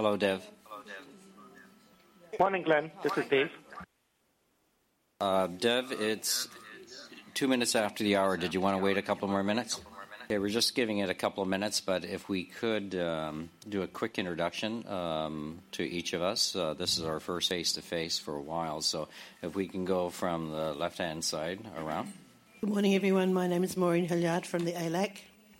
Hello, Dev. Morning, Glenn. This is Dave. Dev, it's 2 minutes after the hour. Did you want to wait a couple more minutes? Okay, we're just giving it a couple of minutes, but if we could do a quick introduction to each of us. This is our first face-to-face for a while, so if we can go from the left-hand side around. Good morning, everyone. My name is Maureen Hilliard from the ALAC.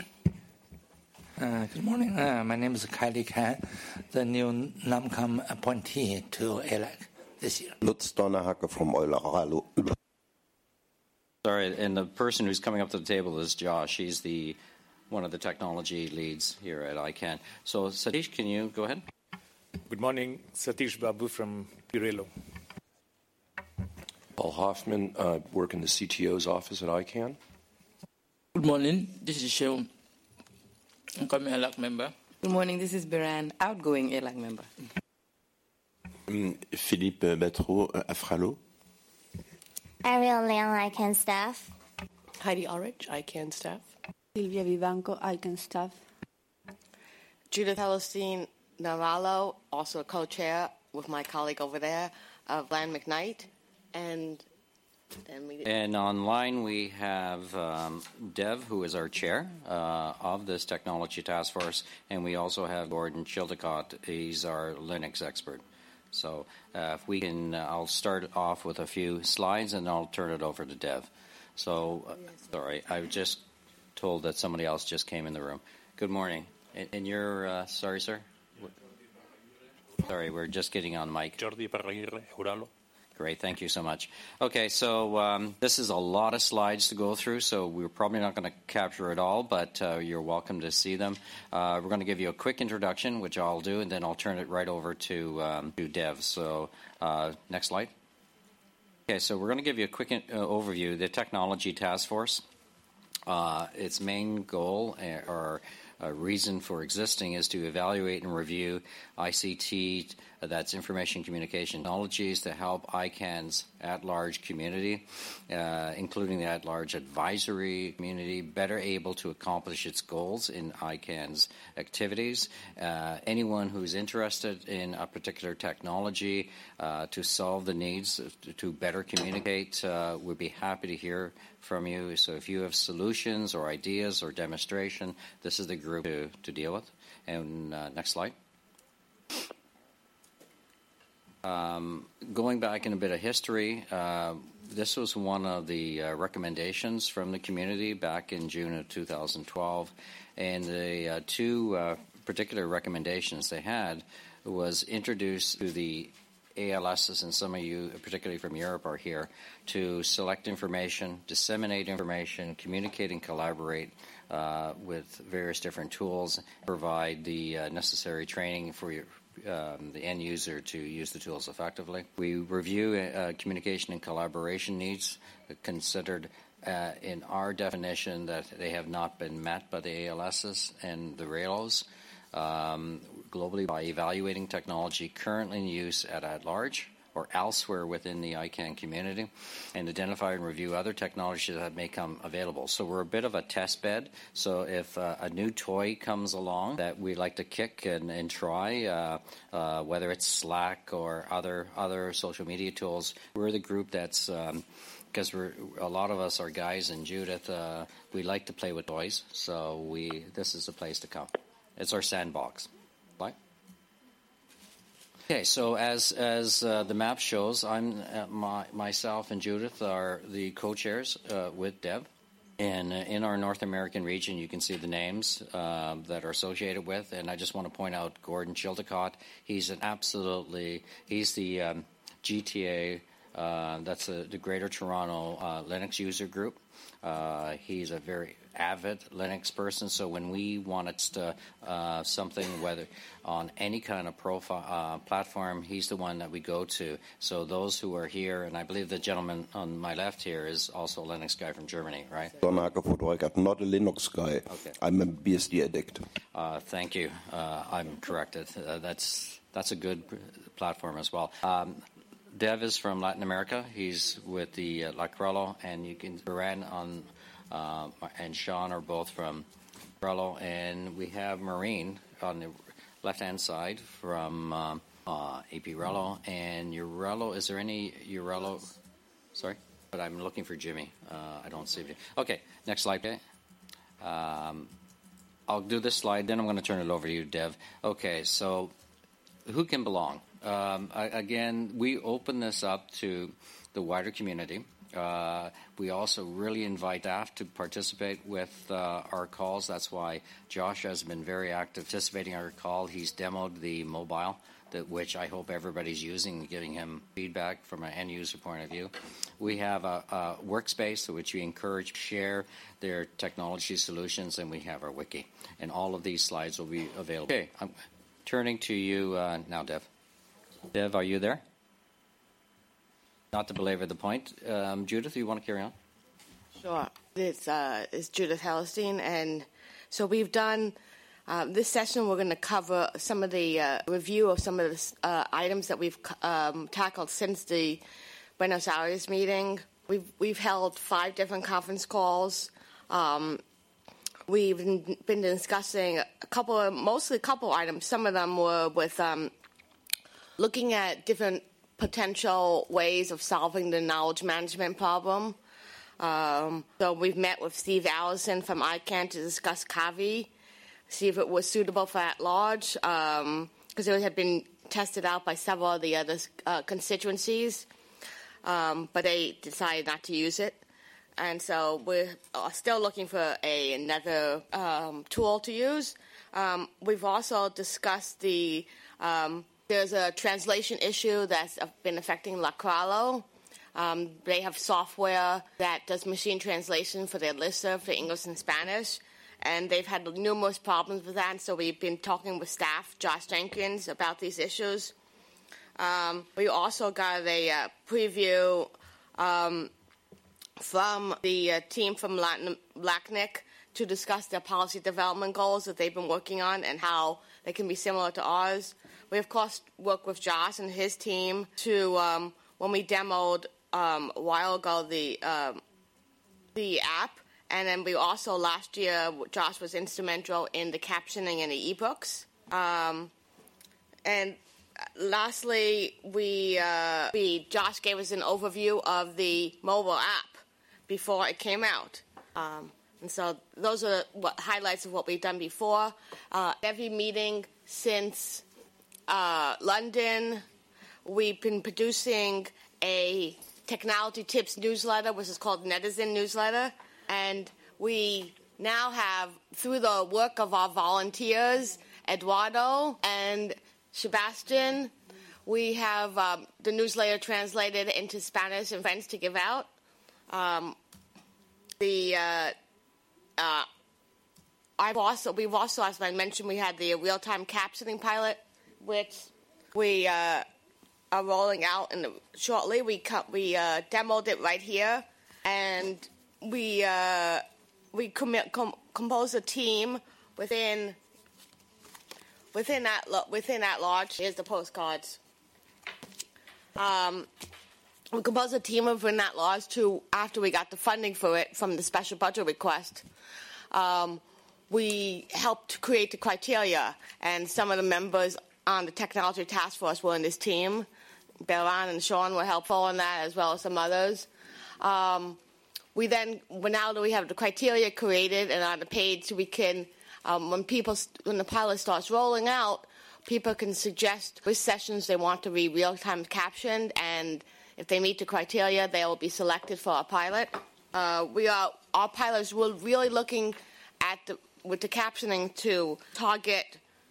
Good morning. My name is Kylie Khan, the new NAMCOM appointee to ALAC this year. Lutz Donnerhacke from Euleralu. Sorry, and the person who's coming up to the table is Josh. He's one of the technology leads here at ICANN. So, Satish, can you go ahead? Good morning. Satish Babu from Pirello. Paul Hoffman, work in the CTO's office at ICANN. Good morning. This is Sheung. I'm a ALAC member. Good morning. This is Biran, outgoing ALAC member. Philippe Batreau, Afralo. Ariel Leon, ICANN staff. Heidi Ulrich, ICANN staff. Silvia Vivanco, ICANN staff. Judith Hellestein Navallo, also a co-chair with my colleague over there, Glenn McKnight. And online we have Dev, who is our chair of this technology task force, and we also have Gordon Chillicott. He's our Linux expert. So if we can, I'll start off with a few slides and I'll turn it over to Dev. So, sorry, I was just told that somebody else just came in the room. Good morning. And you're, sorry, sir? Sorry, we're just getting on mic. Jordi Parraguirre, Uralo. Great, thank you so much. Okay, so this is a lot of slides to go through, so we're probably not going to capture it all, but you're welcome to see them. We're going to give you a quick introduction, which I'll do, and then I'll turn it right over to Dev. So next slide. Okay, so we're going to give you a quick overview of the Technology Task Force. Its main goal or reason for existing is to evaluate and review ICT, that's information communication technologies, to help ICANN's at-large community, including the at-large advisory community, better able to accomplish its goals in ICANN's activities. Anyone who's interested in a particular technology to solve the needs to better communicate, we'd be happy to hear from you. So if you have solutions or ideas or demonstration, this is the group to deal with. And next slide. Going back in a bit of history, this was one of the recommendations from the community back in June of 2012. And the two particular recommendations they had was introduced to the ALSs, and some of you, particularly from Europe, are here, to select information, disseminate information, communicate and collaborate with various different tools, provide the necessary training for the end user to use the tools effectively. We review communication and collaboration needs considered in our definition that they have not been met by the ALSs and the RAILOs. Globally, by evaluating technology currently in use at large or elsewhere within the ICANN community, and identify and review other technologies that may come available. So we're a bit of a test bed. So if a new toy comes along that we like to kick and try, whether it's Slack or other social media tools, we're the group that's because a lot of us are guys, and Judith, we like to play with toys. So this is the place to come. It's our sandbox. Right? Okay, so as the map shows, I'm myself and Judith are the co-chairs with Dev. And in our North American region, you can see the names that are associated with. And I just want to point out Gordon Chillicott. He's the GTA, that's the Greater Toronto Linux User Group. He's a very avid Linux person, so when we wanted something, whether on any kind of platform, he's the one that we go to. So those who are here, and I believe the gentleman on my left here is also a Linux guy from Germany, right? I'm not a Linux guy. Okay. I'm a BSD addict. Thank you. I'm corrected. That's a good platform as well. Dev is from Latin America. He's with the Lacrello, and you can Baran and Sean are both from Lacrello, and we have Maureen on the left-hand side from AP-RELO. And URELO, is there any URELO? Sorry? But I'm looking for Jimmy. I don't see him. Okay, next slide. Okay. I'll do this slide, then I'm going to turn it over to you, Dev. Okay, so who can belong? Again, we open this up to the wider community. We also really invite staff to participate with our calls. That's why Josh has been very active participating in our call. He's demoed the mobile, which I hope everybody's using, giving him feedback from an end-user point of view. We have a workspace which we encourage to share their technology solutions, and we have our wiki. And all of these slides will be available. Okay, I'm turning to you now, Dev. Dev, are you there? Not to belabor the point. Judith, you want to carry on? Sure. It's Judith Hellestein, and so we've done this session. We're going to cover some of the review of some of the items that we've tackled since the Buenos Aires meeting. We've held 5 different conference calls. We've been discussing mostly a couple items. Some of them were with looking at different potential ways of solving the knowledge management problem. So we've met with Steve Allison from ICANN to discuss CAVI, see if it was suitable for at-large, because it had been tested out by several of the other constituencies, but they decided not to use it. And so we're still looking for another tool to use. We've also discussed there's a translation issue that's been affecting Lacralo. They have software that does machine translation for their listserv for English and Spanish, and they've had numerous problems with that. So we've been talking with staff, Josh Jenkins, about these issues. We also got a preview from the team from LACNIC to discuss their policy development goals that they've been working on and how they can be similar to ours. We, of course, worked with Josh and his team to, when we demoed a while ago the app, and then we also, last year, Josh was instrumental in the captioning in the ebooks. And lastly, Josh gave us an overview of the mobile app before it came out. And so those are highlights of what we've done before. Every meeting since London, we've been producing a technology tips newsletter, which is called Netizen Newsletter. And we now have, through the work of our volunteers, Eduardo and Sebastian, we have the newsletter translated into Spanish and French to give out. We've also, as I mentioned, we had the real-time captioning pilot, which we are rolling out shortly. We demoed it right here, and we composed a team within that large. Here's the postcards. We composed a team within that large after we got the funding for it from the special budget request. We helped create the criteria, and some of the members on the technology task force were in this team. Beran and Sean were helpful in that, as well as some others. Now that we have the criteria created and on the page, we can, when the pilot starts rolling out, people can suggest which sessions they want to be real-time captioned, and if they meet the criteria, they will be selected for our pilot. Our pilots were really looking at with the captioning to target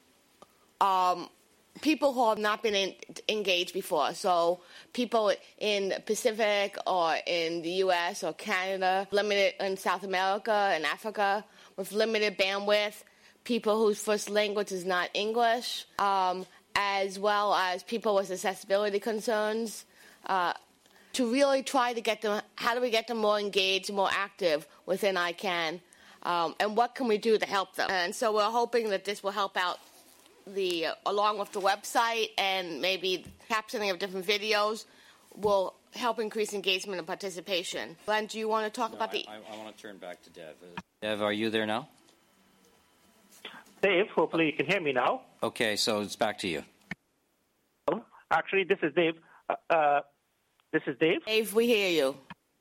people who have not been engaged before. So people in the Pacific or in the U.S. or Canada, limited in South America and Africa with limited bandwidth, people whose first language is not English, as well as people with accessibility concerns, to really try to get them, how do we get them more engaged, more active within ICANN, and what can we do to help them? And so we're hoping that this will help out along with the website and maybe captioning of different videos will help increase engagement and participation. Glenn, do you want to talk about I want to turn back to Dev. Dev, are you there now? Dave. Hopefully you can hear me now. Okay, so it's back to you. Actually, this is Dave. This is Dave. Dave, we hear you.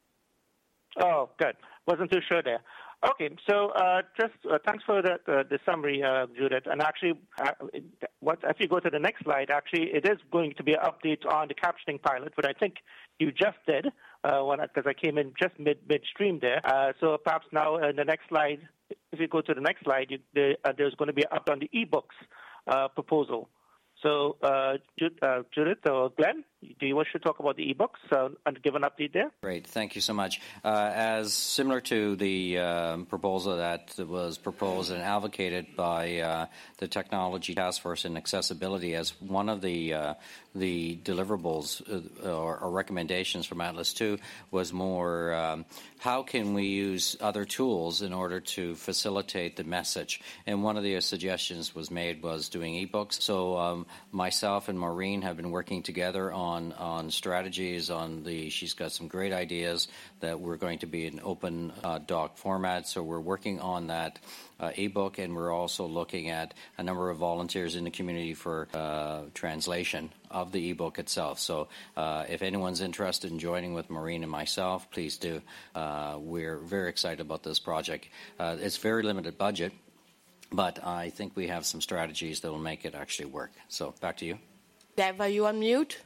Oh, good. Wasn't too sure there. Okay, so thanks for the summary, Judith. And actually, if you go to the next slide, actually, it is going to be an update on the captioning pilot, which I think you just did, because I came in just midstream there. So perhaps now in the next slide, if you go to the next slide, there's going to be an update on the ebooks proposal. So, Judith or Glenn, do you wish to talk about the ebooks and give an update there? Great, thank you so much. As similar to the proposal that was proposed and advocated by the Technology Task Force in Accessibility, as one of the deliverables or recommendations from Atlas 2 was more how can we use other tools in order to facilitate the message. And one of the suggestions was made was doing ebooks. So myself and Maureen have been working together on strategies she's got some great ideas that we're going to be in open doc format. So we're working on that ebook, and we're also looking at a number of volunteers in the community for translation of the ebook itself. So if anyone's interested in joining with Maureen and myself, please do. We're very excited about this project. It's very limited budget, but I think we have some strategies that will make it actually work. So back to you. Dev, are you on mute?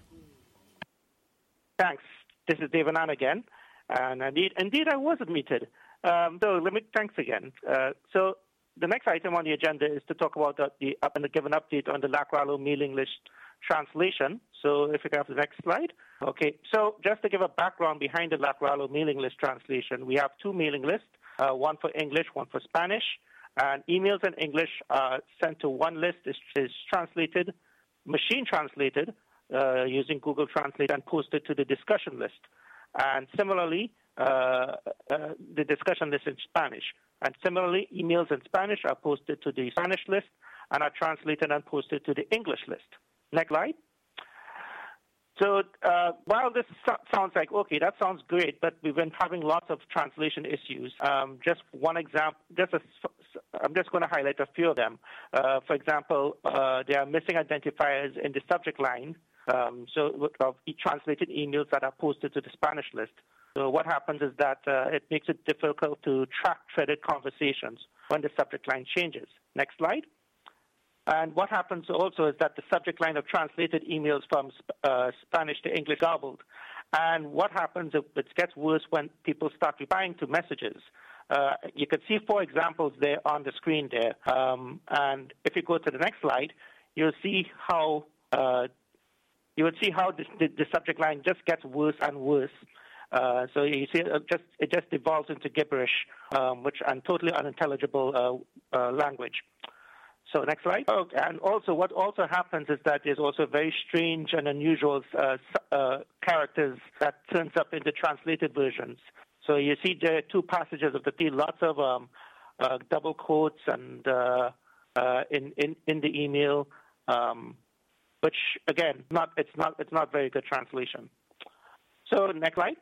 Thanks. This is Dave Anand again. And indeed I was admitted. Thanks again. So the next item on the agenda is to talk about give an update on the LAC-RALO mailing list translation. So if you can have the next slide. Okay, so just to give a background behind the LAC-RALO mailing list translation, we have two mailing lists, one for English, one for Spanish. And emails in English are sent to one list, is translated, machine translated, using Google Translate and posted to the discussion list. And similarly, the discussion list in Spanish. And similarly, emails in Spanish are posted to the Spanish list and are translated and posted to the English list. Next slide. So while this sounds like, okay, that sounds great, but we've been having lots of translation issues. Just one example, I'm just going to highlight a few of them. For example, there are missing identifiers in the subject line, so of translated emails that are posted to the Spanish list. So what happens is that it makes it difficult to track threaded conversations when the subject line changes. Next slide. And what happens also is that the subject line of translated emails from Spanish to English garbled. And what happens, it gets worse when people start replying to messages. You can see 4 examples there on the screen there. And if you go to the next slide, you'll see how the subject line just gets worse and worse. So you see it just devolves into gibberish, and totally unintelligible language. So next slide. Oh, and also what also happens is that there's also very strange and unusual characters that turns up in the translated versions. So you see there are 2 passages of the tea, lots of double quotes and in the email, which again, it's not very good translation. So next slide.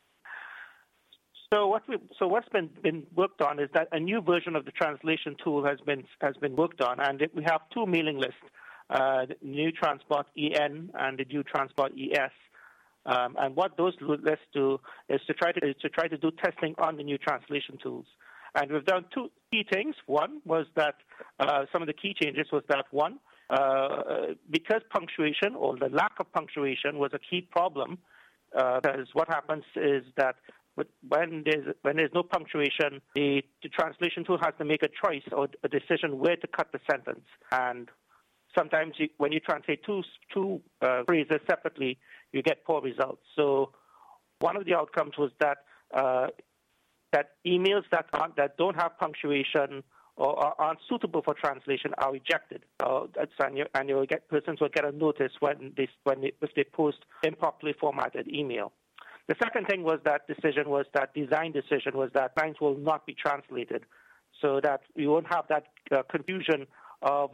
So what's been worked on is that a new version of the translation tool has been worked on, and we have 2 mailing lists, the New Transport EN and the New Transport ES. And what those lists do is to try to do testing on the new translation tools. And we've done 2 key things. One was that some of the key changes was that one, because punctuation or the lack of punctuation was a key problem. Because what happens is that when there's no punctuation, the translation tool has to make a choice or a decision where to cut the sentence. And sometimes when you translate two phrases separately, you get poor results. So one of the outcomes was that that emails that don't have punctuation or aren't suitable for translation are rejected. And you'll get persons will get a notice if they post improperly formatted email. The second thing was that design decision was that lines will not be translated, so that we won't have that confusion of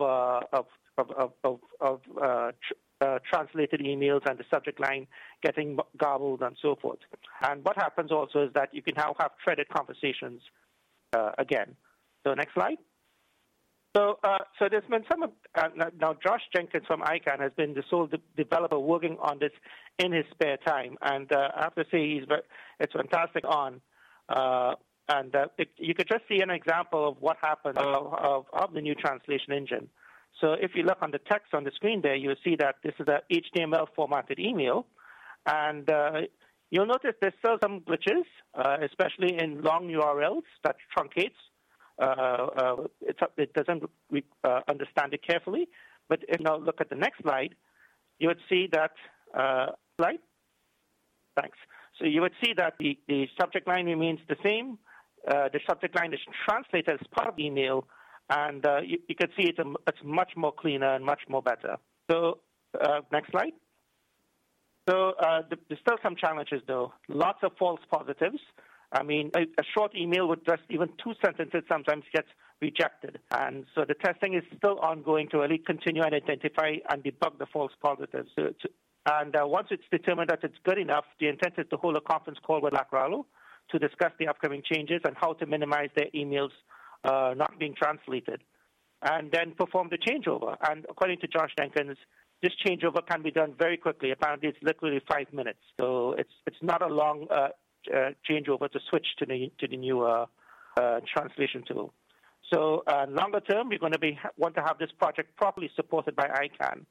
translated emails and the subject line getting garbled and so forth. And what happens also is that you can now have threaded conversations again. So next slide. So there's been some. Now, Josh Jenkins from ICANN has been the sole developer working on this in his spare time, and I have to say it's fantastic on. You could just see an example of what happened of the new translation engine. So if you look on the text on the screen there, you'll see that this is a HTML formatted email, and you'll notice there's still some glitches, especially in long URLs that truncates. It doesn't understand it carefully. But if you now look at the next slide, you would see that slide. Thanks. So you would see that the subject line remains the same. The subject line is translated as part of the email, and you can see it's much more cleaner and much more better. So next slide. So there's still some challenges, though. Lots of false positives. I mean, a short email with just even 2 sentences sometimes gets rejected. And so the testing is still ongoing to really continue and identify and debug the false positives. And once it's determined that it's good enough, the intent is to hold a conference call with Lacrallo to discuss the upcoming changes and how to minimize their emails not being translated, and then perform the changeover. And according to Josh Jenkins, this changeover can be done very quickly. Apparently, it's literally 5 minutes. So it's not a long changeover to switch to the new translation tool. So longer term, we're going to want to have this project properly supported by ICANN.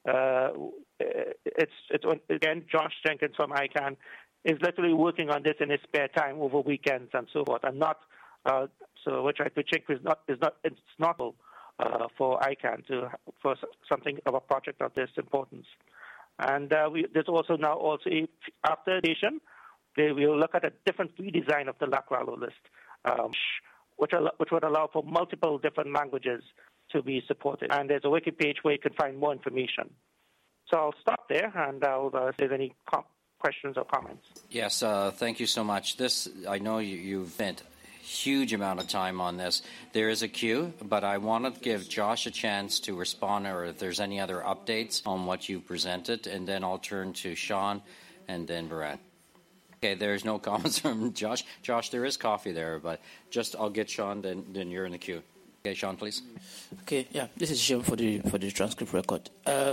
Again, Josh Jenkins from ICANN is literally working on this in his spare time over weekends and so forth, and not which I think is not for ICANN for something of a project of this importance. And there's also after edition, we will look at a different redesign of the Lacrallo list, which would allow for multiple different languages to be supported. And there's a wiki page where you can find more information. So I'll stop there, and I'll see if there's any questions or comments. Yes, thank you so much. I know you've spent a huge amount of time on this. There is a queue, but I want to give Josh a chance to respond, or if there's any other updates on what you presented, and then I'll turn to Sean and then Baran. Okay, there's no comments from Josh. Josh, there is coffee there, but I'll get Sean, then you're in the queue. Okay, Sean, please. Okay, yeah, this is Sean for the transcript record.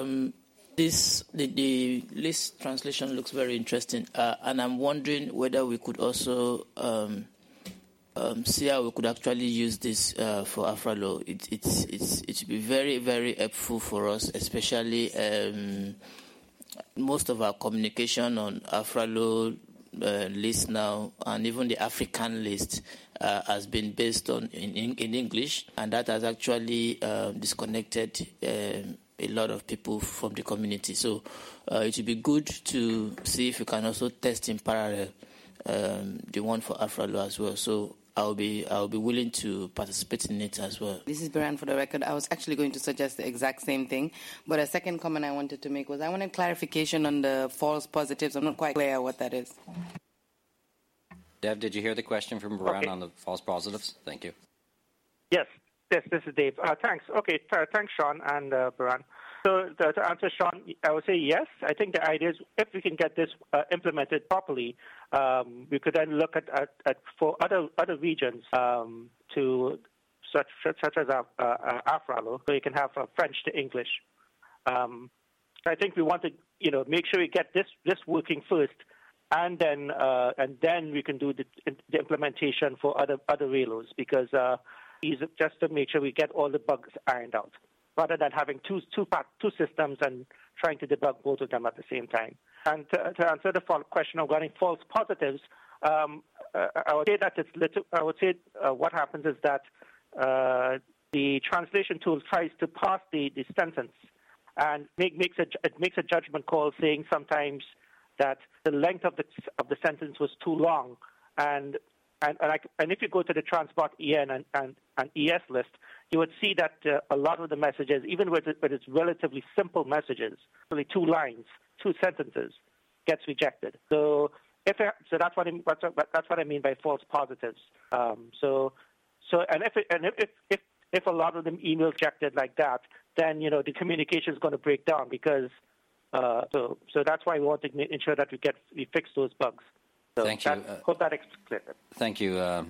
The list translation looks very interesting, and I'm wondering whether we could also see how we could actually use this for Afralo. It should be very, very helpful for us, especially most of our communication on Afralo list now, and even the African list has been based on in English, and that has actually disconnected a lot of people from the community. So it would be good to see if we can also test in parallel the one for Afralo as well. So I'll be willing to participate in it as well. This is Baran for the record. I was actually going to suggest the exact same thing, but a second comment I wanted to make was I wanted clarification on the false positives. I'm not quite clear what that is. Dev, did you hear the question from Baran on the false positives? Thank you. Yes, this is Dave. Thanks. Okay, thanks, Sean and Baran. So to answer Sean, I would say yes. I think the idea is if we can get this implemented properly, we could then look at for other regions to such as Afralo, so you can have French to English. I think we want to make sure we get this working first, and then we can do the implementation for other relos, because just to make sure we get all the bugs ironed out, rather than having two systems and trying to debug both of them at the same time. And to answer the question regarding false positives, I would say that what happens is that the translation tool tries to parse the sentence and makes a judgment call, saying sometimes that the length of the sentence was too long, and if you go to the Transport EN and ES list, you would see that a lot of the messages, even with its relatively simple messages, only 2 lines, 2 sentences, gets rejected. So that's what I mean by false positives. If a lot of them emails rejected like that, then the communication is going to break down, because so that's why we want to ensure that we fix those bugs. So Thank you. Hope that explains it. Thank you.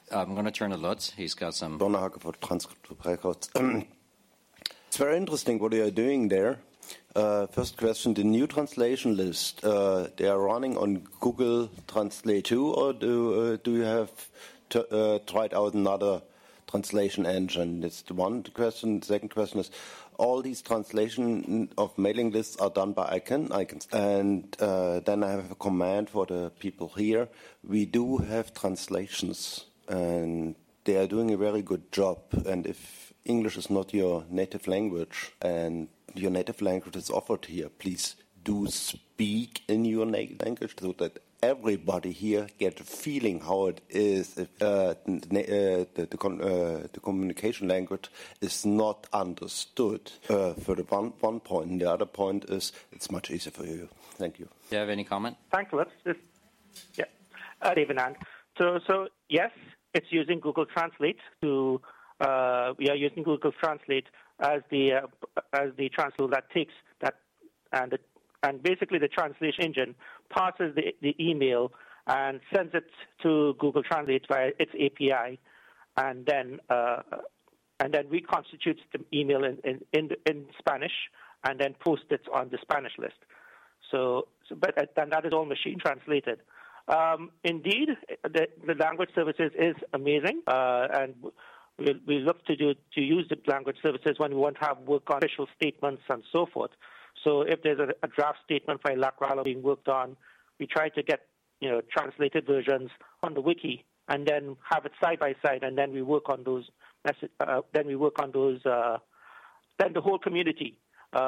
I'm going to turn to Lutz. He's got some... Donnerhage for Transcript Records. It's very interesting what you are doing there. First question, the new translation list, they are running on Google Translate too, or do you have tried out another translation engine? That's the one question. The second question is, all these translation of mailing lists are done by ICANN. And then I have a command for the people here. We do have translations, and they are doing a very good job. And if English is not your native language, and your native language is offered here, please do speak in your native language so that everybody here get a feeling how it is if the communication language is not understood. For the one point, and the other point is it's much easier for you. Thank you. Do you have any comment? Thanks, Lutz. Yeah, David Ann. So yes, it's using Google Translate to. We are using Google Translate as the translator that takes that and basically the translation engine passes the email and sends it to Google Translate via its API, and then reconstitutes the email in Spanish and then posts it on the Spanish list. But that is all machine translated. Indeed, the language services is amazing, and we look to use the language services when we want to have work on official statements and so forth. So if there's a draft statement by LACRALO being worked on, we try to get translated versions on the wiki and then have it side by side, and then we work on those. Then the whole community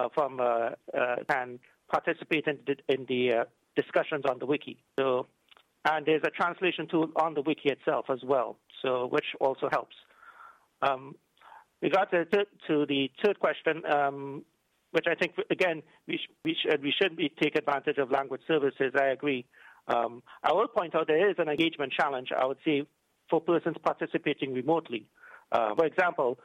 can participate in the discussions on the wiki. So, and there's a translation tool on the wiki itself as well, so which also helps. We got to the third question, which I think again we should take advantage of language services. I agree. I will point out there is an engagement challenge, I would say, for persons participating remotely. For example,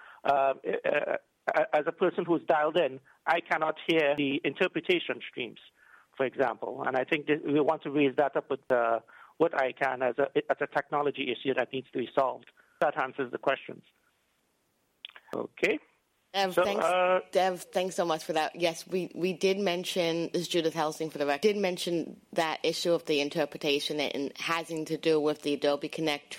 as a person who's dialed in, I cannot hear the interpretation streams, for example, and I think that we want to raise that up with ICANN as a technology issue that needs to be solved. That answers the questions. Okay. Dev, thanks so much for that. Yes, we did mention, this is Judith Helsing for the record, did mention that issue of the interpretation and having to do with the Adobe Connect,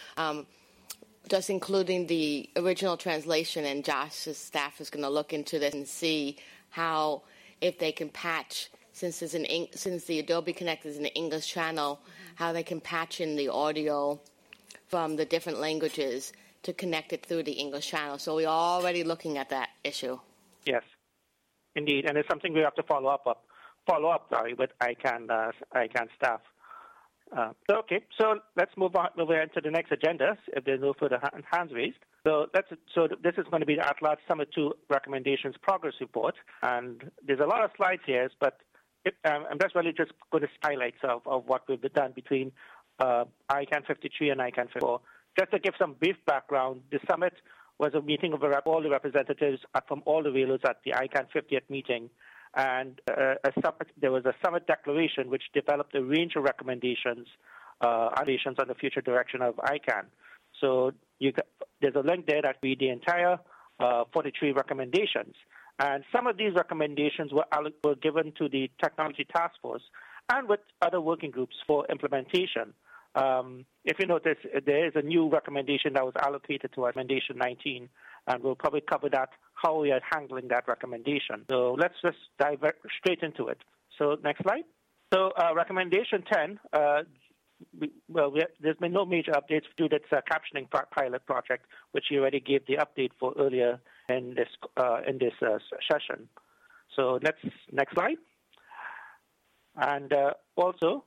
just including the original translation, and Josh's staff is going to look into this and see how, if they can patch, since the Adobe Connect is an English channel, how they can patch in the audio from the different languages to connect it through the English channel. So we're already looking at that issue. Yes, indeed, and it's something we have to follow up with ICANN staff. Okay, so let's move on to the next agenda if there's no further hands raised. So this is going to be the At-Large Summit 2 Recommendations Progress Report, and there's a lot of slides here, but I'm just really just going to highlights of what we've done between ICANN 53 and ICANN 54. Just to give some brief background, the summit was a meeting of all the representatives from all the railroads at the ICANN 50th meeting, and there was a summit declaration which developed a range of recommendations on the future direction of ICANN. So there's a link there that read the entire 43 recommendations, and some of these recommendations were given to the Technology Task Force and with other working groups for implementation. If you notice, there is a new recommendation that was allocated to Recommendation 19, and we'll probably cover that, how we are handling that recommendation. So let's just dive straight into it. So next slide. So Recommendation 10, there's been no major updates to this captioning pilot project, which you already gave the update for earlier in this session. So next slide. And also,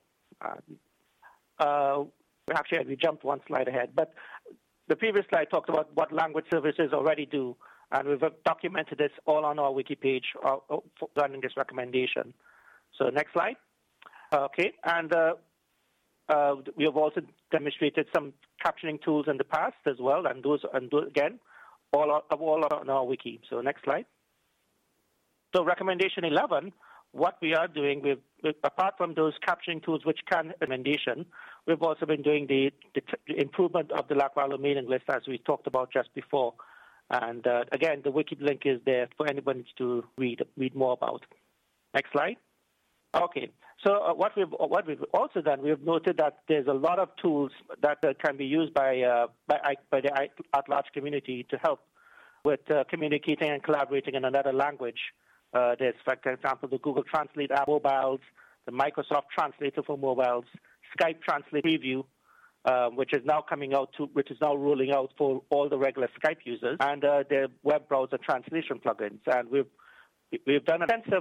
actually, we jumped one slide ahead, but the previous slide talked about what language services already do, and we've documented this all on our wiki page running this recommendation. So next slide. Okay, and we have also demonstrated some captioning tools in the past as well, and those again, all on our wiki. So next slide. So Recommendation 11. What we are doing, we've apart from those captioning tools which can recommendation, we've also been doing the improvement of the LACRALO mailing list as we talked about just before. And again, the wiki link is there for anyone to read more about. Next slide. Okay, so what we've also done, we've noted that there's a lot of tools that can be used by the at-large community to help with communicating and collaborating in another language. There's, for example, the Google Translate app mobiles, the Microsoft Translator for mobiles, Skype Translate Preview, which is now rolling out for all the regular Skype users, and their web browser translation plugins. And we've done an extensive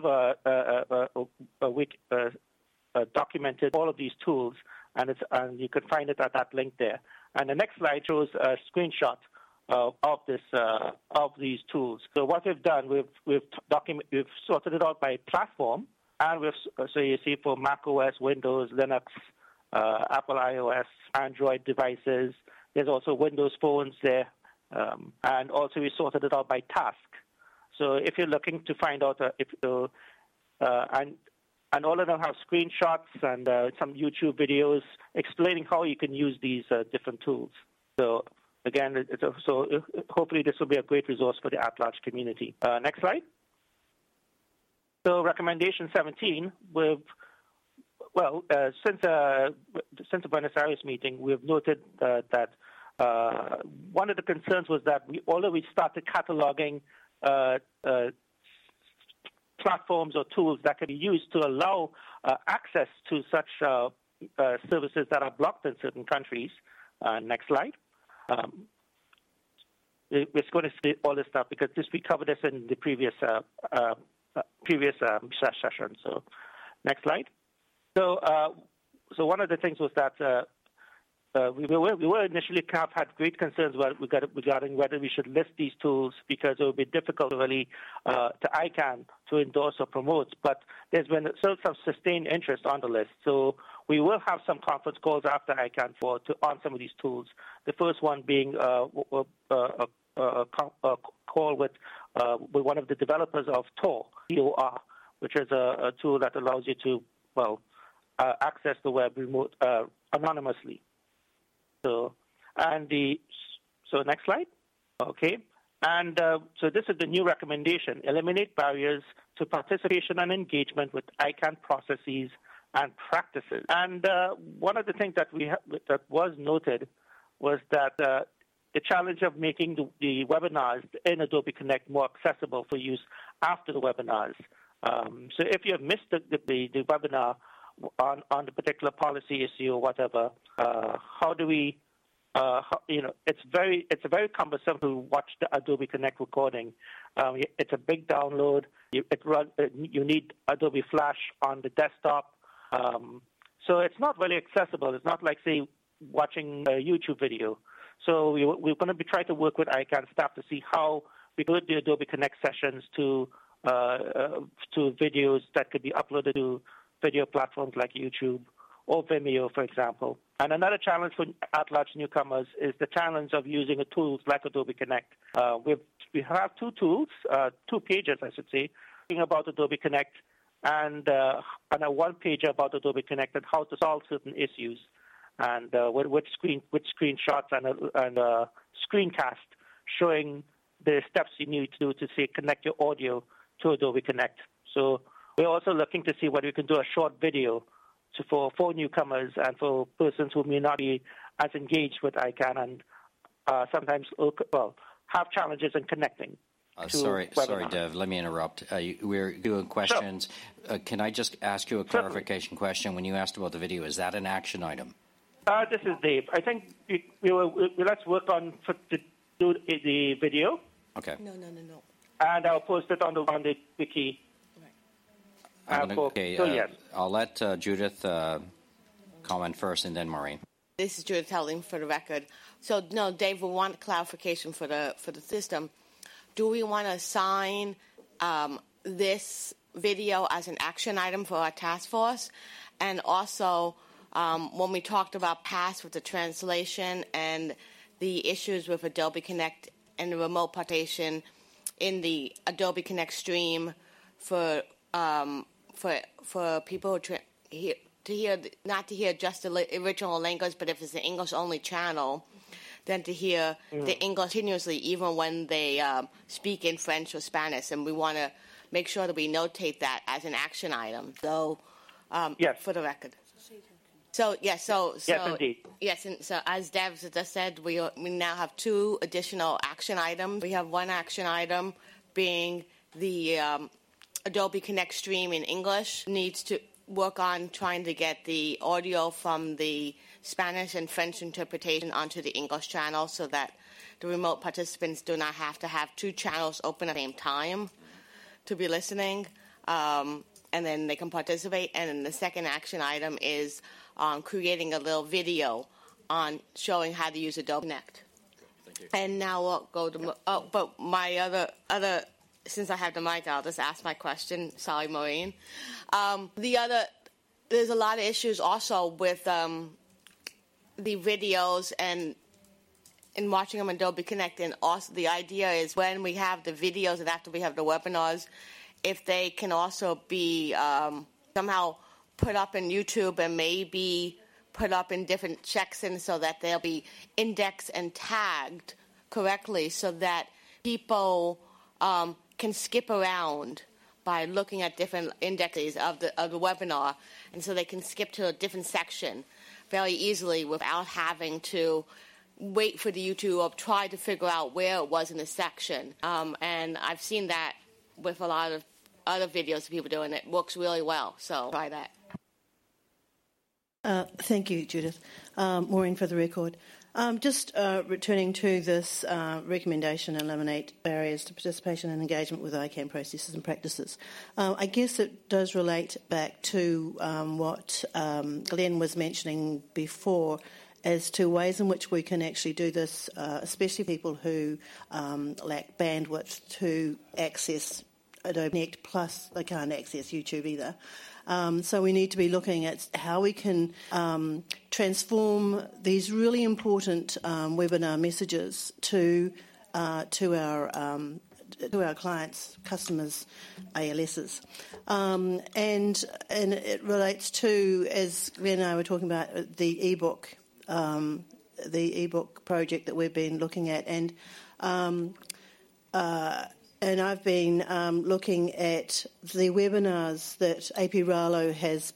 documented all of these tools, and you can find it at that link there. And the next slide shows a screenshot of these tools. So what we've done, we've sorted it out by platform, and so you see for Mac OS, Windows, Linux, Apple iOS, Android devices. There's also Windows phones there, and also we sorted it out by task. So if you're looking to find out and all of them have screenshots and some YouTube videos explaining how you can use these different tools. So again, hopefully this will be a great resource for the at-large community. Next slide. So recommendation 17, since the Buenos Aires meeting, we've noted that one of the concerns was that although we started cataloging platforms or tools that can be used to allow access to such services that are blocked in certain countries. Next slide. We're going to see all this stuff because we covered this in the previous session. So, next slide. So one of the things was that we were initially had great concerns regarding whether we should list these tools because it would be difficult really to ICANN to endorse or promote. But there's been still some sustained interest on the list. So we will have some conference calls after ICANN on some of these tools. The first one being a call with one of the developers of Tor, TOR, which is a tool that allows you to access the web anonymously. So next slide. Okay. And so this is the new recommendation: eliminate barriers to participation and engagement with ICANN processes and practices. And one of the things that that was noted was that the challenge of making the webinars in Adobe Connect more accessible for use after the webinars. So if you have missed the webinar on the particular policy issue or whatever, how do we? It's very cumbersome to watch the Adobe Connect recording. It's a big download. You need Adobe Flash on the desktop, so it's not really accessible. It's not like, say, watching a YouTube video. So we're going to be trying to work with ICANN staff to see how we put the Adobe Connect sessions to videos that could be uploaded to video platforms like YouTube or Vimeo, for example. And another challenge for at-large newcomers is the challenge of using tools like Adobe Connect. We have two tools, 2 pages, I should say, about Adobe Connect, and a one-page about Adobe Connect and how to solve certain issues, and which screenshots and a screencast showing the steps you need to do to, say, connect your audio to Adobe Connect. So we're also looking to see whether we can do a short video for newcomers and for persons who may not be as engaged with ICANN and sometimes have challenges in connecting. Sorry, Dev, let me interrupt. We're doing questions. Sure. Can I just ask you a clarification question? When you asked about the video, is that an action item? This is Dave. I think let's work on to do the video. Okay. No. And I'll post it on the wiki. Yes. I'll let Judith comment first, and then Maureen. This is Judith Helling for the record. So, no, Dave, we want clarification for the system. Do we want to assign this video as an action item for our task force? And also, when we talked about PASS with the translation and the issues with Adobe Connect and the remote partition in the Adobe Connect stream for for people to hear not to hear just the original language, but if it's an English only channel, then to hear the English continuously, even when they speak in French or Spanish. And we want to make sure that we notate that as an action item. So, yes, for the record. So yes, yes, indeed. Yes, and so as Dev just said, we now have 2 additional action items. We have one action item being the Adobe Connect stream in English needs to work on trying to get the audio from the Spanish and French interpretation onto the English channel so that the remote participants do not have to have 2 channels open at the same time to be listening, and then they can participate. And then the second action item is creating a little video on showing how to use Adobe Connect. Thank you. And now we'll go to but my other since I have the mic, I'll just ask my question. Sorry, Maureen. There's a lot of issues also with the videos and watching them on Adobe Connect. And also the idea is when we have the videos and after we have the webinars, if they can also be somehow put up in YouTube and maybe put up in different sections so that they'll be indexed and tagged correctly so that people can skip around by looking at different indexes of the webinar, and so they can skip to a different section very easily without having to wait for the YouTube or try to figure out where it was in the section. And I've seen that with a lot of other videos that people do, and it works really well. So try that. Thank you, Judith. Maureen, for the record. Just returning to this recommendation, eliminate barriers to participation and engagement with ICANN processes and practices. I guess it does relate back to what Glenn was mentioning before as to ways in which we can actually do this, especially people who lack bandwidth to access Adobe Connect, plus they can't access YouTube either. So we need to be looking at how we can transform these really important webinar messages to our clients, customers, ALSs, and it relates to, as Glenn and I were talking about, the ebook project that we've been looking at, and I've been looking at the webinars that AP Ralo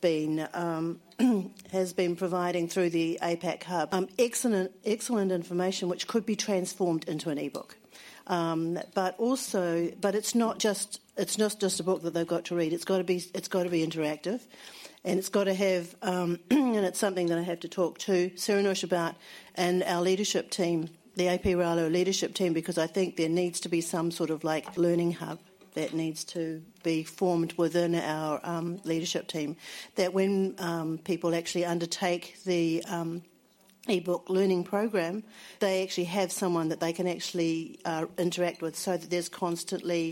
has been providing through the APAC Hub. Excellent information which could be transformed into an ebook. But it's not just a book that they've got to read. It's got to be interactive, and it's got to have and it's something that I have to talk to Siranush about and our leadership team, the AP Ralo leadership team, because I think there needs to be some sort of like learning hub that needs to be formed within our leadership team, that when people actually undertake the ebook learning program, they actually have someone that they can actually interact with, so that there's constantly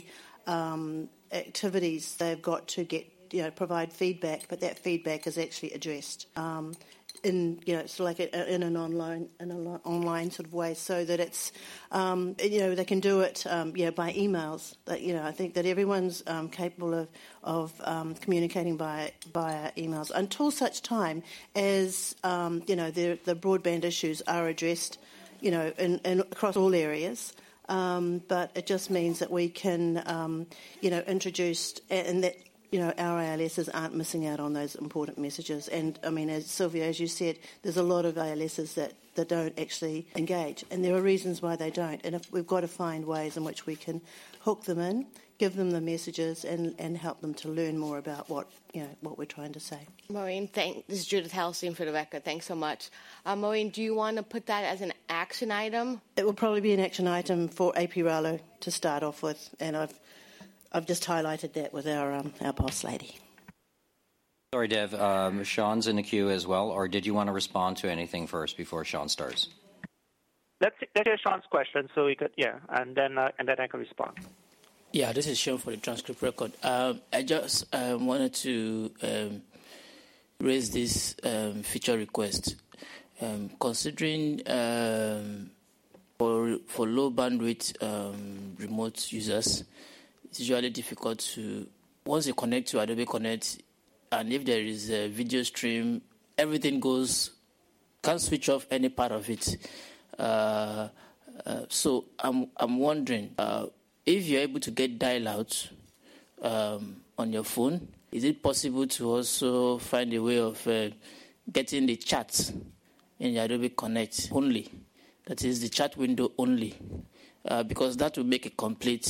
activities they've got to get, provide feedback, but that feedback is actually addressed in sort of like in an online sort of way, so that it's they can do it by emails. I think that everyone's capable of communicating via emails until such time as the broadband issues are addressed in across all areas. But it just means that we can introduce, and that our ALSs aren't missing out on those important messages. And I mean, as Sylvia, as you said, there's a lot of ALSs that don't actually engage, and there are reasons why they don't. And we've got to find ways in which we can hook them in, give them the messages, and help them to learn more about what we're trying to say. Maureen, this is Judith Halstein for the record. Thanks so much. Maureen, do you want to put that as an action item? It will probably be an action item for AP Ralo to start off with, and I've just highlighted that with our boss lady. Sorry, Dev. Sean's in the queue as well, or did you want to respond to anything first before Sean starts? Let's hear Sean's question, so we could, and then I can respond. Yeah, this is Sean for the transcript record. I just wanted to raise this feature request. Considering for low bandwidth remote users, it's usually difficult to once you connect to Adobe Connect, and if there is a video stream, everything goes, can't switch off any part of it. So I'm wondering, if you're able to get dial-out on your phone, is it possible to also find a way of getting the chat in the Adobe Connect only? That is the chat window only, because that will make a complete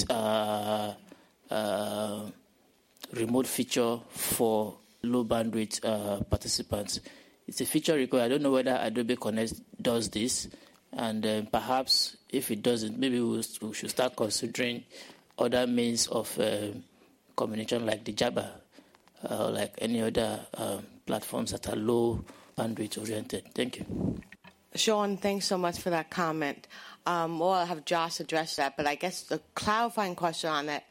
remote feature for low bandwidth participants. It's a feature required. I don't know whether Adobe Connect does this, and perhaps if it doesn't, maybe we should start considering other means of communication like the Jabber, like any other platforms that are low bandwidth oriented. Thank you. Sean, thanks so much for that comment. Well, I'll have Josh address that, but I guess the clarifying question on that,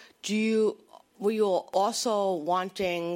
were you also wanting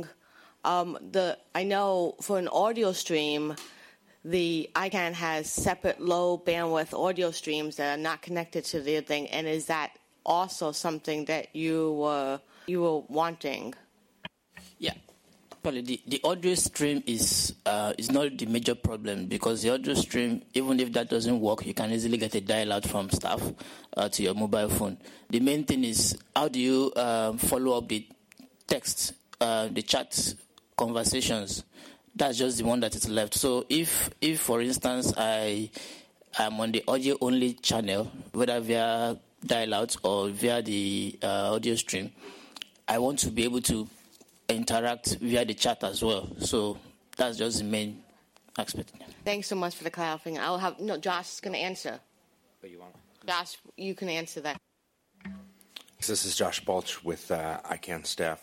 I know for an audio stream, the ICANN has separate low bandwidth audio streams that are not connected to the thing, and is that also something that you were wanting? Yeah. Probably the audio stream is not the major problem, because the audio stream, even if that doesn't work, you can easily get a dial-out from staff to your mobile phone. The main thing is, how do you follow up the text, the chat conversations? That's just the one that is left. So if for instance, I am on the audio-only channel, whether via dial-out or via the audio stream, I want to be able to interact via the chat as well. So that's just the main aspect. Thanks so much for the clarifying. Josh is going to answer. But you want? Josh, you can answer that. This is Josh Balch with ICANN staff.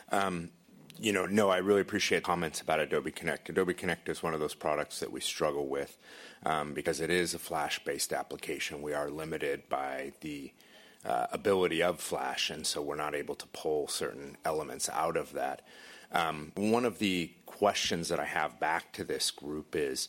No, I really appreciate comments about Adobe Connect. Adobe Connect is one of those products that we struggle with because it is a Flash-based application. We are limited by the ability of Flash, and so we're not able to pull certain elements out of that. One of the questions that I have back to this group is,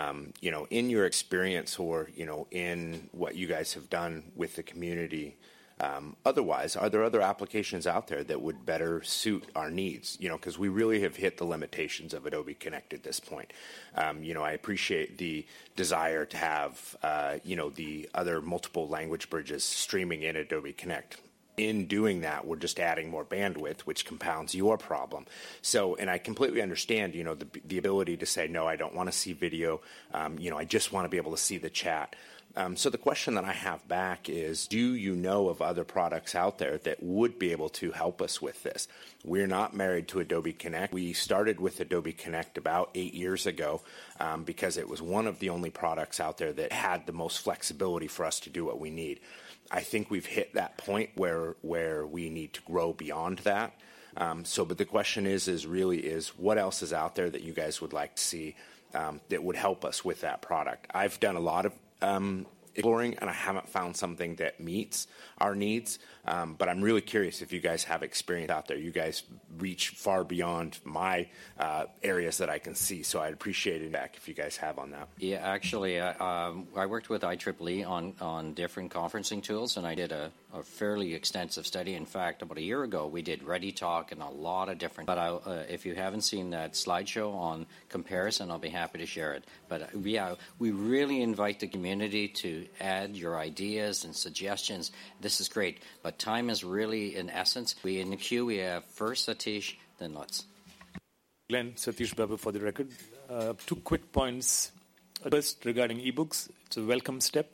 in your experience or, in what you guys have done with the community, otherwise, are there other applications out there that would better suit our needs? Because we really have hit the limitations of Adobe Connect at this point. I appreciate the desire to have, the other multiple language bridges streaming in Adobe Connect. In doing that, we're just adding more bandwidth, which compounds your problem. So, and I completely understand, the ability to say, no, I don't want to see video. I just want to be able to see the chat. So the question that I have back is, do you know of other products out there that would be able to help us with this? We're not married to Adobe Connect. We started with Adobe Connect about 8 years ago because it was one of the only products out there that had the most flexibility for us to do what we need. I think we've hit that point where we need to grow beyond that. But the question is what else is out there that you guys would like to see that would help us with that product? I've done a lot of exploring, and I haven't found something that meets our needs. But I'm really curious if you guys have experience out there. You guys reach far beyond my areas that I can see, so I'd appreciate it back if you guys have on that. Yeah, actually, I worked with IEEE on different conferencing tools, and I did a fairly extensive study. In fact, about a year ago, we did ReadyTalk and a lot of different. But if you haven't seen that slideshow on comparison, I'll be happy to share it. But yeah, we really invite the community to add your ideas and suggestions. This is great, but time is really, in essence, in the queue we have first Satish, then Lutz. Glenn, Satish Babu for the record. 2 quick points. First, regarding ebooks, it's a welcome step.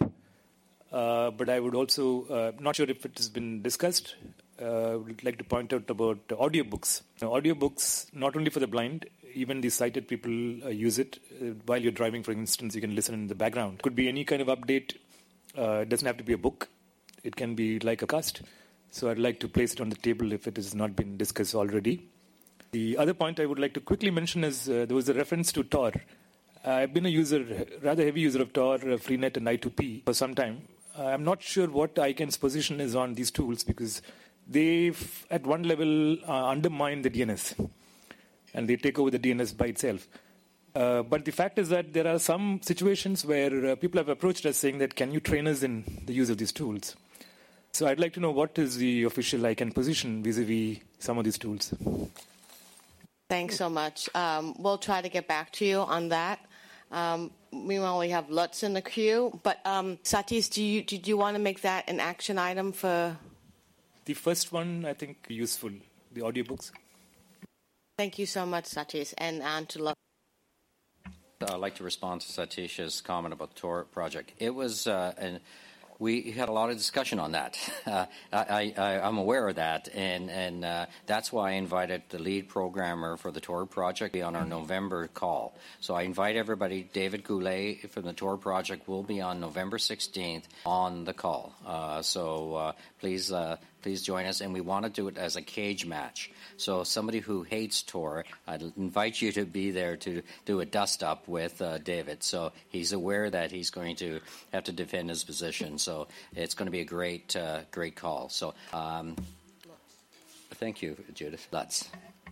But I would also, not sure if it has been discussed, would like to point out about audiobooks. Audiobooks, not only for the blind, even the sighted people use it. While you're driving, for instance, you can listen in the background. Could be any kind of update. It doesn't have to be a book. It can be like a cast. So I'd like to place it on the table if it has not been discussed already. The other point I would like to quickly mention is there was a reference to Tor. I've been a rather heavy user of Tor, Freenet, and I2P for some time. I'm not sure what ICANN's position is on these tools because they, at one level, undermine the DNS. And they take over the DNS by itself. But the fact is that there are some situations where people have approached us saying that, can you train us in the use of these tools? So I'd like to know what is the official ICANN position vis-a-vis some of these tools. Thanks so much. We'll try to get back to you on that. Meanwhile, we have Lutz in the queue. But Satish, did you want to make that an action item for? The first one, I think, useful, the audiobooks. Thank you so much, Satish, and on to Lutz. I'd like to respond to Satish's comment about the Tor project. It was we had a lot of discussion on that. I'm aware of that, and that's why I invited the lead programmer for the Tor project to be on our November call. So I invite everybody. David Goulet from the Tor project will be on November 16th on the call. So please join us, and we want to do it as a cage match. So somebody who hates Tor, I'd invite you to be there to do a dust-up with David. So he's aware that he's going to have to defend his position. So it's going to be a great call. So thank you, Judith. Lutz.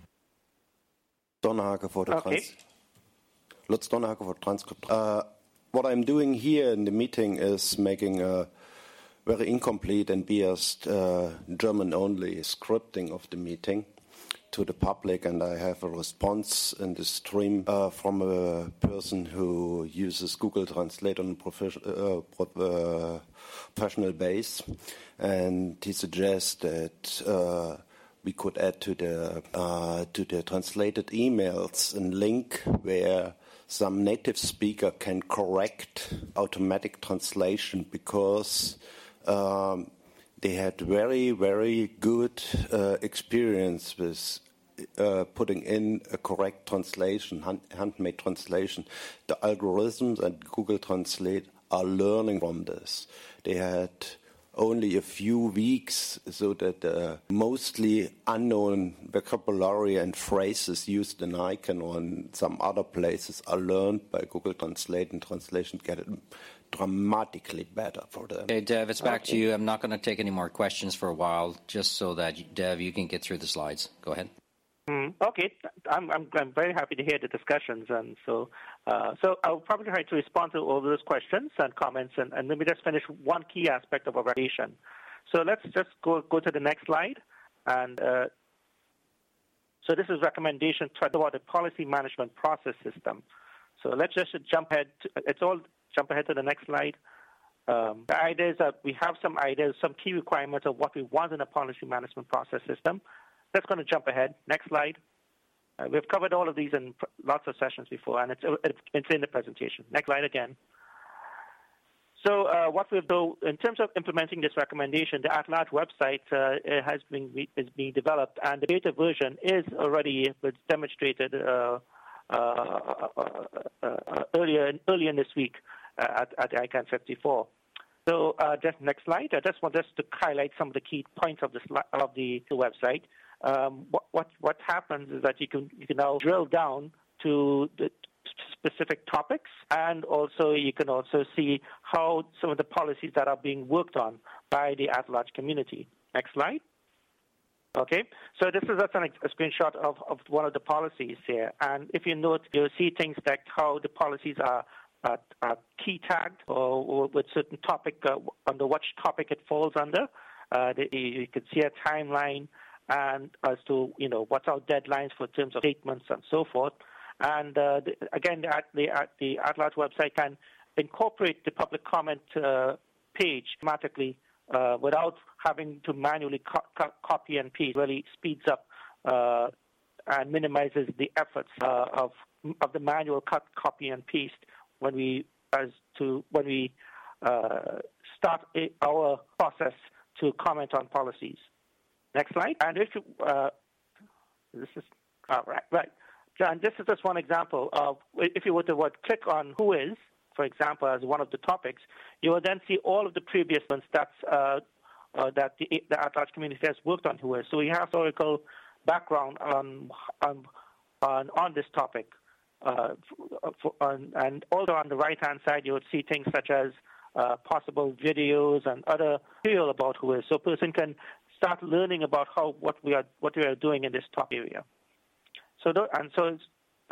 Lutz Donnerhake for transcript. What I'm doing here in the meeting is making a very incomplete and biased German-only scripting of the meeting to the public, and I have a response in the stream from a person who uses Google Translate on a professional base, and he suggests that we could add to the translated emails a link where some native speaker can correct automatic translation, because they had very, very good experience with putting in a correct translation, handmade translation. The algorithms at Google Translate are learning from this. They had only a few weeks so that mostly unknown vocabulary and phrases used in ICANN or in some other places are learned by Google Translate, and translation get it dramatically better for them. Okay, Dev, it's back to you. I'm not going to take any more questions for a while, just so that, Dev, you can get through the slides. Go ahead. Okay, I'm very happy to hear the discussions, and so I'll probably try to respond to all those questions and comments, and let me just finish one key aspect of our recommendation. So let's just go to the next slide, and so this is recommendation about the policy management process system. So let's just jump ahead. Jump ahead to the next slide. The idea is that we have some ideas, some key requirements of what we want in a policy management process system. That's going to jump ahead. Next slide. We've covered all of these in lots of sessions before, and it's in the presentation. Next slide again. So what we've done in terms of implementing this recommendation, the at-large website is being developed, and the beta version is already demonstrated earlier in this week at ICANN 54. So just next slide. I just want us to highlight some of the key points of the website. What happens is that you can now drill down to the specific topics, and also you can also see how some of the policies that are being worked on by the at-large community. Next slide. Okay, so this is just a screenshot of one of the policies here, and if you note, you'll see things like how the policies are key tagged or with certain topic under which topic it falls under. You could see a timeline and as to what's our deadlines for terms of statements and so forth. And again, the at-large website can incorporate the public comment page automatically without having to manually copy and paste. Really speeds up and minimizes the efforts of the manual copy and paste when we start our process to comment on policies. Next slide. And if you, this is right. And this is just one example of if you were to click on who is, for example, as one of the topics, you will then see all of the previous ones that the at-large community has worked on who is. So we have historical background on this topic. And also on the right-hand side, you would see things such as possible videos and other material about who is. So a person can start learning about what we are doing in this top area. So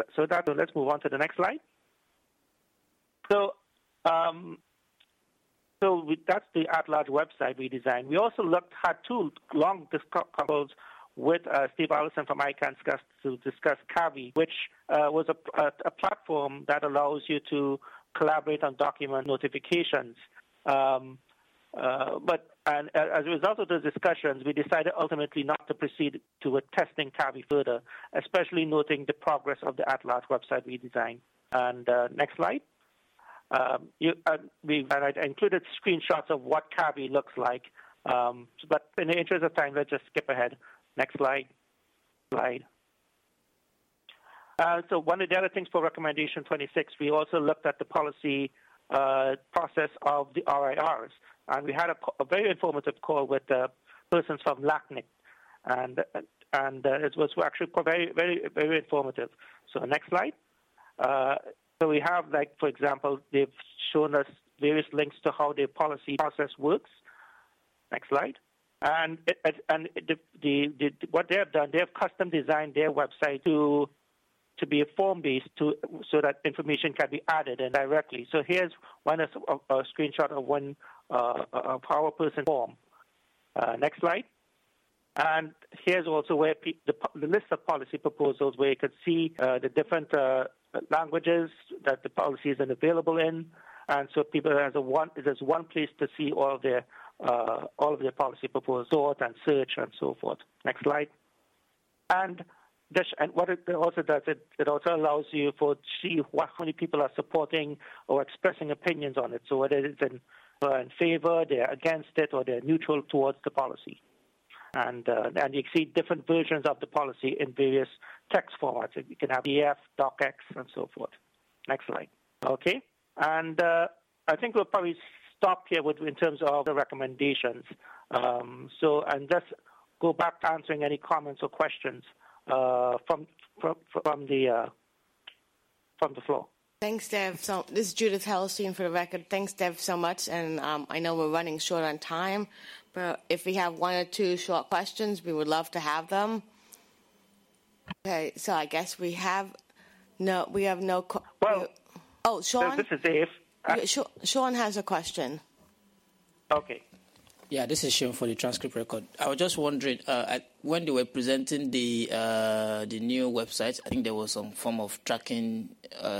let's move on to the next slide. So So that's the at-large website we designed. We also had two long calls with Steve Allison from ICANN to discuss Kavi, which was a platform that allows you to collaborate on document notifications. But as a result of those discussions, we decided ultimately not to proceed to testing Kavi further, especially noting the progress of the at-large website we designed. And next slide. I included screenshots of what Kavi looks like, but in the interest of time, let's just skip ahead. Next slide. So one of the other things for recommendation 26, we also looked at the policy process of the RIRs, and we had a very informative call with persons from LACNIC, and it was actually very, very, very informative. So next slide. So we have, like, for example, they've shown us various links to how the policy process works. Next slide. And what they have done, they have custom designed their website to be a form-based so that information can be added in directly. So here's a screenshot of one a Power Person form. Next slide. And here's also where the list of policy proposals where you could see the different languages that the policy is available in, and so people there's one place to see all of their policy proposals, sort and search and so forth. Next slide. And what it also does, it also allows you to see how many people are supporting or expressing opinions on it. So whether it's in favor, they're against it, or they're neutral towards the policy. And you see different versions of the policy in various text formats. You can have PDF, DocX, and so forth. Next slide. Okay. And I think we'll probably stop here in terms of the recommendations. And just go back to answering any comments or questions from the floor. Thanks, Dev. So this is Judith Hellerstein for the record. Thanks, Dev, so much. And I know we're running short on time, but if we have one or two short questions, we would love to have them. Okay, so I guess we have no. Sean. This is Dave. Sean has a question. Okay. Yeah, this is Sean for the transcript record. I was just wondering, when they were presenting the new website, I think there was some form of tracking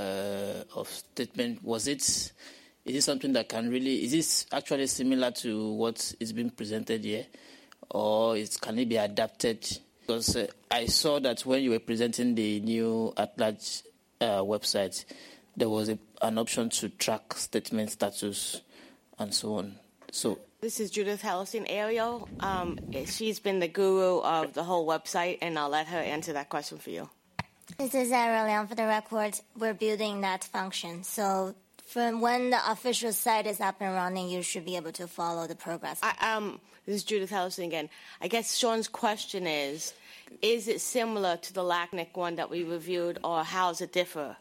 of statement. Is it something that is this actually similar to what is being presented here, or can it be adapted? Because I saw that when you were presenting the new at-large website, there was an option to track statement status and so on. So. This is Judith Hellerstein. Ariel, she's been the guru of the whole website, and I'll let her answer that question for you. This is Ariel Liang. For the record, we're building that function. So from when the official site is up and running, you should be able to follow the progress. This is Judith Hellerstein again. I guess Sean's question is it similar to the LACNIC one that we reviewed, or how does it differ?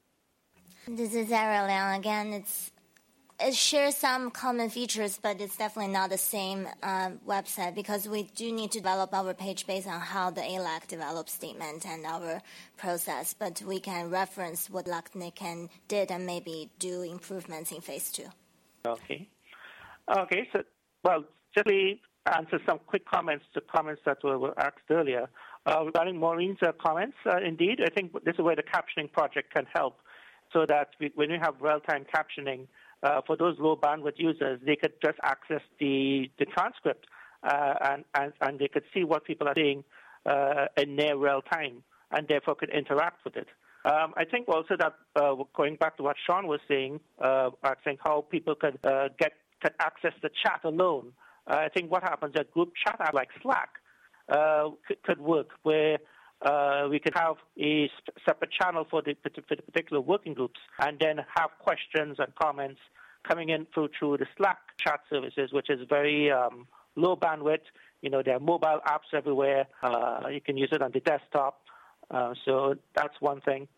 This is Ariel Liang again. It shares some common features, but it's definitely not the same website, because we do need to develop our page based on how the ALAC develops statement and our process. But we can reference what LACNIC did and maybe do improvements in phase 2. Okay. So, just to answer some quick comments to comments that were asked earlier. Regarding Maureen's comments, indeed, I think this is where the captioning project can help, so that when we have real-time captioning, for those low bandwidth users, they could just access the transcript and they could see what people are saying in their real time, and therefore could interact with it. I think also that going back to what Sean was saying, I think how people could access the chat alone. I think what happens at group chat app like Slack could work, where we could have a separate channel for the particular working groups, and then have questions and comments coming in through the Slack chat services, which is very low bandwidth. There are mobile apps everywhere. You can use it on the desktop. So that's one thing.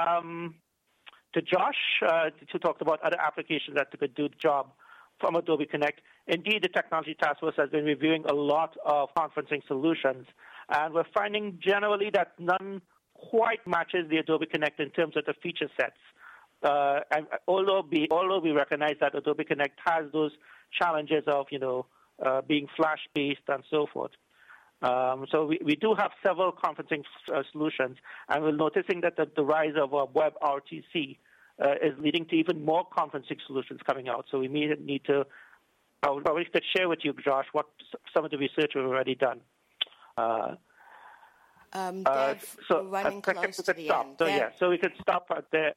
To Josh, who talked about other applications that could do the job from Adobe Connect. Indeed, the Technology Task Force has been reviewing a lot of conferencing solutions, and we're finding generally that none quite matches the Adobe Connect in terms of the feature sets. And although we recognize that Adobe Connect has those challenges of being Flash-based and so forth. So we do have several conferencing solutions, and we're noticing that the rise of WebRTC is leading to even more conferencing solutions coming out. So we need to. I would probably share with you, Josh, what some of the research we've already done. Dev, so running close to the end. So yeah, so we could stop at there.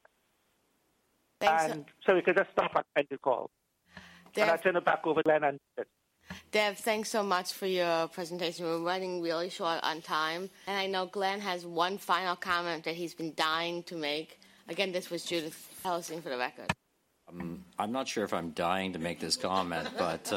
So we could just stop at the end of the call. Dev, and I turn it back over to Glenn and Dev, thanks so much for your presentation. We're running really short on time. And I know Glenn has one final comment that he's been dying to make. Again, this was Judith Hellesing for the record. I'm not sure if I'm dying to make this comment, but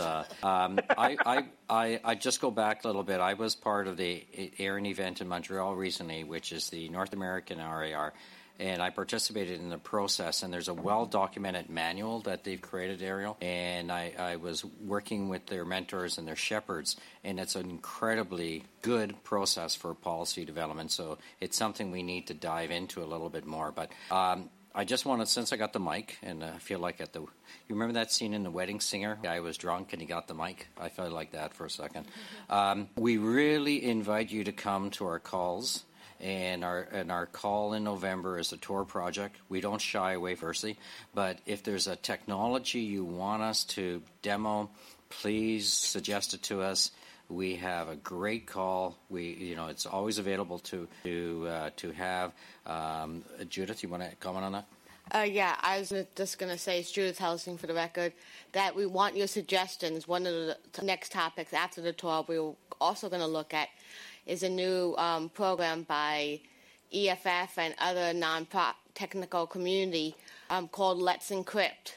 I just go back a little bit. I was part of the ARIN event in Montreal recently, which is the North American RAR, and I participated in the process, and there's a well-documented manual that they've created, Ariel, and I was working with their mentors and their shepherds, and it's an incredibly good process for policy development, so it's something we need to dive into a little bit more. But I just want to, since I got the mic, and I feel like you remember that scene in The Wedding Singer? The guy was drunk and he got the mic. I felt like that for a second. We really invite you to come to our calls, and our call in November is the Tor project. We don't shy away from diversity, but if there's a technology you want us to demo, please suggest it to us. We have a great call. It's always available to have. Judith, you want to comment on that? Yeah, I was just going to say, it's Judith Hellesing for the record, that we want your suggestions. One of the next topics after the tour we're also going to look at is a new program by EFF and other non-technical community called Let's Encrypt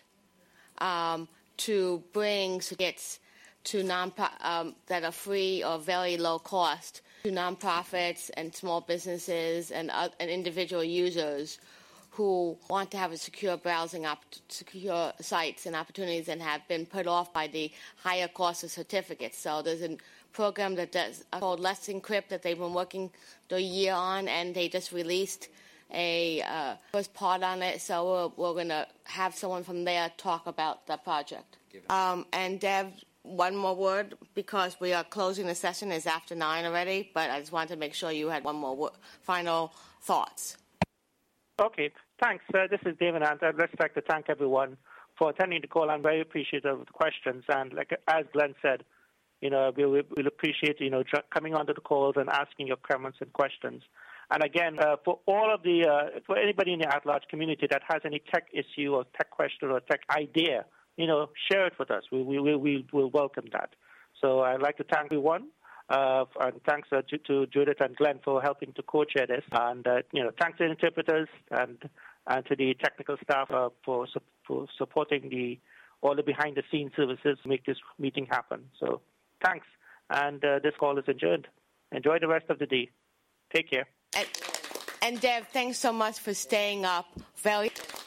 to bring certificates to that are free or very low cost to nonprofits and small businesses and individual users who want to have a secure browsing, secure sites and opportunities, and have been put off by the higher cost of certificates. So there's a program that called Let's Encrypt that they've been working the year on, and they just released a first part on it. So we're going to have someone from there talk about that project. And Dev, one more word, because we are closing the session. It's after 9 already, but I just wanted to make sure you had one more final thoughts. Okay, thanks. This is David, and I'd just like to thank everyone for attending the call. I'm very appreciative of the questions, and as Glenn said, we'll appreciate coming onto the calls and asking your comments and questions. And again, for for anybody in the at-large community that has any tech issue or tech question or tech idea, share it with us. We'll welcome that. So I'd like to thank everyone, and thanks to Judith and Glenn for helping to co-chair this. And thanks to the interpreters and to the technical staff for supporting all the behind-the-scenes services to make this meeting happen. So thanks, and this call is adjourned. Enjoy the rest of the day. Take care. And Dev, thanks so much for staying up.